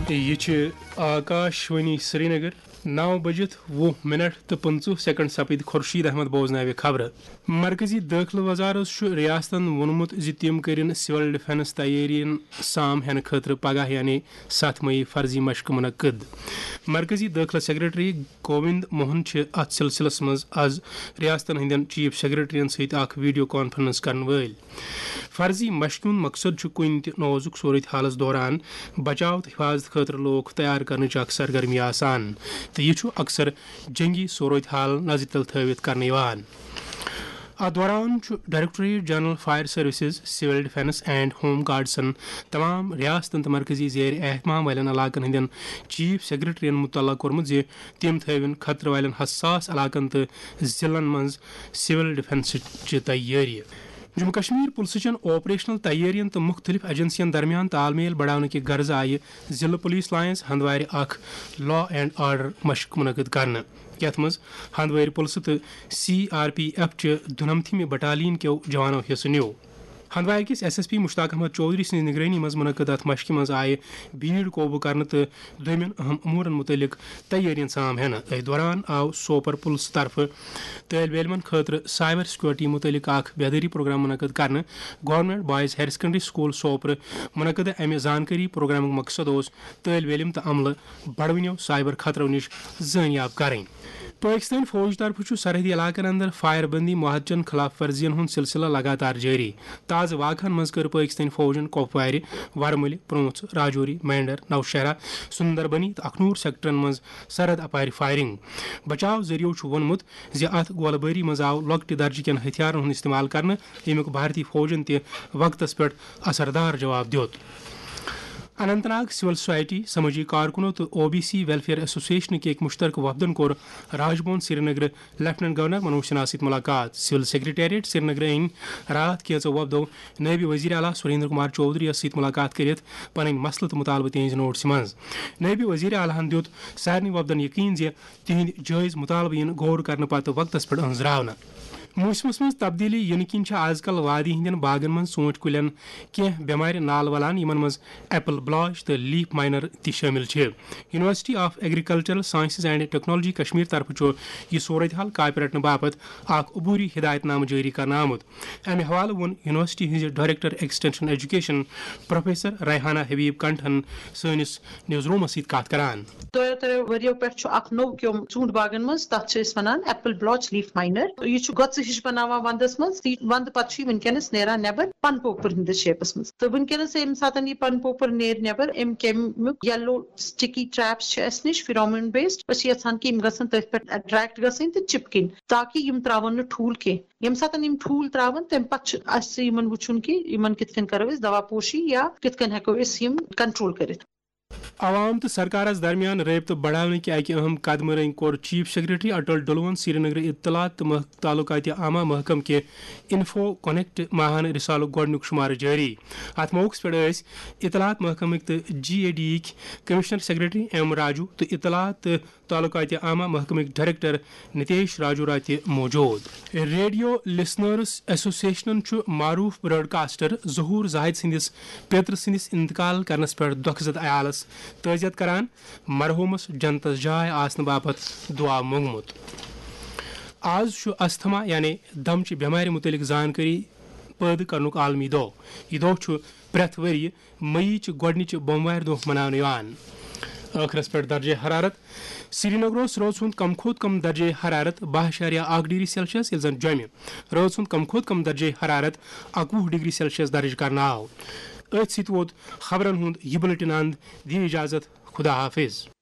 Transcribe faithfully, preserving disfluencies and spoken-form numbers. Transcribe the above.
یہ آکاشوانی سری نگر نو بجت وہ منٹ تو پنچہ سیکنڈ سپد خورشید احمد بوزنو خبر مرکزی داخلہ وزارت ریاستن وونمت زِ تم کرن سول ڈیفنس تیارین سام ہینہ خاطر پگہ یعنی ست مئی فرضی مشق منعقد مرکزی داخلہ سیکرٹری گووند موہن ات سلسلس مز آز ریاستن ہندین چیف سیکرٹرین ست اخ ویڈیو کانفرنس کرن ول فرضی مشق ہند مقصد کن تہ نازک صورت حالس دوران بچاؤ تو حفاظت خاطر لوگ تیار کرنچ اخ سرگرمی آسان تو یہ اکثر جنگی صورت حال نظر تل تھوت کرنے یوان ات دوران directorate general fire services civil defence and home گارڈسن تمام ریاستن تو مرکزی زیر اہتمام والن علاقن ہندین چیف سیکرٹرین مطلع کورمت زِ تم تھوین خطرہ والن حساس علاقن تو ضلعن مز سول ڈیفینس چہ تیاری جموں کشمیر پولیس چن آپریشنل تیارین تو مختلف ایجنسین درمیان تال میل بڑھانے کے غرض آئی ضلع پولیس لائنس ہندوار اخ لا اینڈ آرڈر مشق منعقد کرنے یتھ مز ہندوار پولیس تو سی آر پی ایف چہ دنمتھمہ بٹالین کیو جوانو حصہ نیو ہندوار کس S S P Mushtaq Ahmad Chaudhary سن نگرانی مز منعقد ات مشق مز آئے بھیڑ قوبو کرنے تو دومین اہم امورن متعلق تیارین سام ہینہ ات دوران آو سوپر پولیس طرف طالب علمن خاطر سائبر سیکورٹی متعلق اخ بیداری پروگرام منعقد کرنے government boys higher secondary school Sopore منعقد امہ زانکاری پروگرامک مقصد اس طالب علم تو عملہ بڑونیو سائبر خطرو نش زانیاب کریں پاکستان فوج طرف سرحدی علاقن اندر فائر بندی معاہدچن خلاف ورزین ہند سلسلہ لگاتار جاری تازہ واقعن مز کر پاکستان فوجن کپوار ورمل پونچھ راجوری مینڈر نوشہرہ سندربنی تو اخنور سیکٹرن مز سرحد اپار فائرنگ بچاؤ ذریعہ وونمت زِ ات گولہ باری مز آو لۄکٹہِ درجہ کٮ۪ن ہتھیارن ہند استعمال کرنے ییٚمیُک بھارتی فوجن تہ وقتس پٮ۪ٹھ اثردار جواب دیُت اننت ناگ سول سوسائٹی سماجی کارکنوں تو O B C welfare association کے ایک مشترکہ وفدن کور Raj Bhavan Srinagar lieutenant governor Manoj Sinha ست ملاقات سول سیکریٹریٹ سری نگر ان رات کینژو وفدو نائب وزیر اعلیٰ سریندر کمار چودھری ست ملاقات کرت پن مسلہ تو مطالبہ تہذ نوٹس مز نائب وزیر اعلیٰ ہن دیت سارنی وفدن یقین زِ تہند جائز مطالبہ ین غور کرنے پتہ وقتس پہ انزراونہ موسمس مز تبدیلی ین کن آز کل وادی ہندین باغن من ژوٗنٛٹھۍ کُلٮ۪ن کینٛہہ بٮ۪مارِ نال ولان یمن مز ایپل بلاش تو لیف مائنر تہ شٲمِل چھِ university of agricultural sciences and technology Kashmir طرف یہ صورت حال کاپہِ رٹنہٕ باپت اکھ عبوری ہدایت نامہ جاری کرنہٕ آمت امہ حوالہ ووٚن یونیورسٹی ہٕنٛزِ director extension education professor Rehana Habib کنٹھن سٲنِس نیوز رومس سۭتۍ کتھ کران دۄیو ترٛیو ؤرۍیو پٮ۪ٹھ چھُ اکھ نوٚو کیوٚم ژوٗنٛٹھۍ باغن منٛز تتھ چھِ أسۍ ونان ایپل بلاچ لیف ماینر یہ چھُ گۄژٕ ہِش بناوان ونٛدس منٛز ونٛدٕ پتہٕ چھُ ونکیٚنس نیران نٮ۪بر پن پوپر ہٕنٛدِس شیپس منٛز تہٕ ونکیٚنس ییٚمہِ ساتہٕ یہِ پن پوپر نیرِ نٮ۪بر امہِ کیٚمیُک یلو سٹِکی ٹریپس چھِ اسہِ نِش فِرامین بیسڈ أسۍ چھِ یژھان کہِ یِم گژھن تٔتھۍ پٮ۪ٹھ اٹریکٹ گژھٕنۍ تہٕ چپکٕنۍ تاکہِ یِم تراون نہٕ ٹھوٗل کینٛہہ ییٚمہِ ساتہٕ یِم ٹھوٗل تراون تمہِ پتہٕ چھُ اسہِ یِمن وٕچھُن کہِ یِمن کِتھ کٔنۍ کرو أسۍ دوا پوشی یا کِتھ کٔنۍ ہٮ۪کو أسۍ یِم کنٹرول کٔرِتھ عوام تو سرکارس درمیان رابطہ بڑھانے کے اکہ اہم قدم رنگ کور chief secretary Atal Dulloo Srinagar اطلاعات تو تعلقات عامہ محکم کے انفو کنیکٹ ماہانہ رسالک گۄڈنیُک شمار جاری ات موقع پہ اطلاعات محکمک تو جی اے ڈی یک کمشنر سیکرٹری ایم راجو تو اطلاعات تو تعلقات عامہ محکمک ڈائریکٹر نتیش راجو رات موجود ریڈیو لسنرس ایسوسیشنن معروف براڈ کاسٹر ظہور زاہد سندس پیتر سندس انتقال کرنس پہ دکھ عیالس تعزیت کران مرحومس جنتس جائے آسن باپت دعا مونگمت آز استھما یعنی دمچہ بیمار متعلق زانکاری پید کرنک عالمی دہ یہ دہ پریت وری مئی چہ گۄڈنچہ بوموار دہ مناونہٕ یوان ٲخرس پہ درجہ حرارت سری نگرس روز ہند کم کھوت کم درجہ حرارت بہ اشاریہ اکھ ڈگری سیلسیس یل زن جومہ روز ہند کم کھوت کم درجہ حرارت اکوہ ڈگری سیلسیس درج کرنا آو ات ست ووت خبرن ہند یہ بلٹن اند دی اجازت خدا حافظ.